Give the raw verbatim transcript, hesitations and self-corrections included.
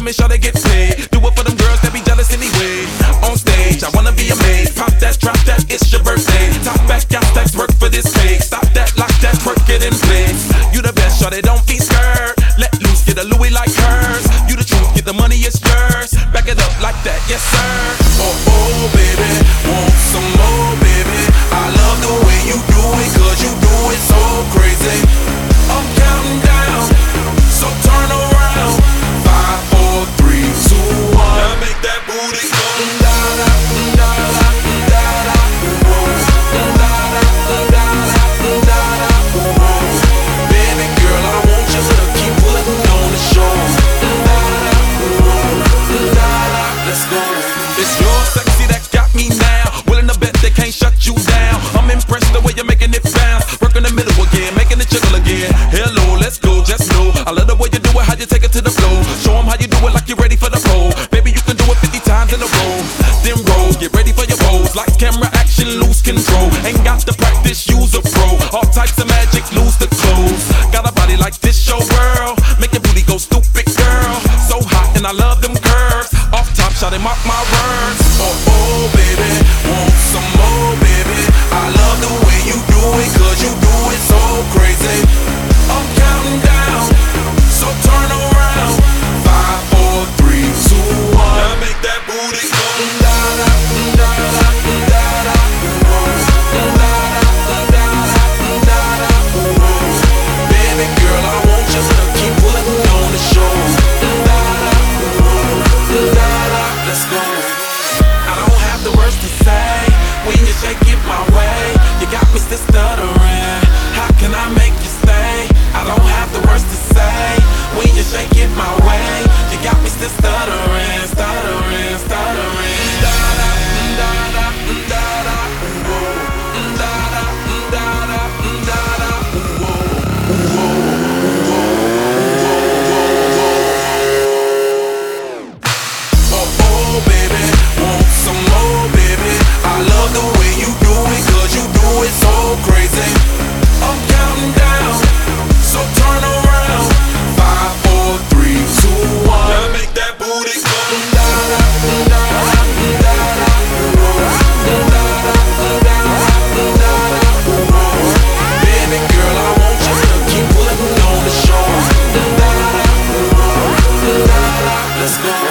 make sure they get paid. Do it for them girls that be jealous anyway. On stage, I wanna be amazed. Pop that, drop that, it's your birthday. Top back, got stacks, work for this cake. Stop that, lock that, work it in place. You the best, shawty, don't be scared. Let loose, get a Louis like hers. You the truth, get the money, it's yours. Back it up like that, yes sir. Oh, oh, baby, want some more, baby. I love the way you do it, cause you do it so crazy. I'm counting down, so turn around. Five, four, three, two, one. Now make that booty go. Da-da, da-da, da-da, whoa. Da-da, da-da, da-da, whoa. Baby girl, I want you to keep putting on the show. Da-da, whoa. Da-da, let's go. It's your sexy that got me now. Willing to bet they can't shut you down. I'm impressed the way you're making it bounce. Work in the middle again, making it jiggle again. Hello, let's go, just know I love the way you do it, how you take it to the floor. Show them how you do it like you're ready for the pole. Baby, you can do it fifty times in a row. Then roll, get ready for your pose. Like camera action, lose control. Ain't got to practice, use a pro. All types of magic, lose the clothes. Got a body like this, show world. Make your booty go stupid, girl. So hot and I love them curves. Off top, shot and mark my words. Oh, oh, baby, want some more, baby. I love the way you do it, cause you do it so crazy. I'm counting down, so turn around. Five, four, three, two, one. Now make that booty go. Da-da, da-da, da-da, whoa. Da-da, da-da, da-da, whoa. Baby girl, I want you to keep putting on the show. Da-da, whoa. Da-da, let's go. I don't have the words to say when you shake it my way. You got me still stuttering. How can I make you stay? I don't have the words to say when you shake it my way. You got me still stuttering, stuttering, stuttering. Da-da, da-da, da-da, whoa. Da-da, da-da, da-da, whoa. Whoa, whoa, whoa, oh, oh, baby, want some more, baby. I love the way you do it, cause you do it so crazy. I'm counting down, so turn around. Five, four, three, two, one. Now make that booty go. Da-da, da-da, da-da, whoa. Da-da, da-da, da-da, whoa. Baby girl, I want you to keep putting on the show. Da-da, whoa. Da-da, let's go.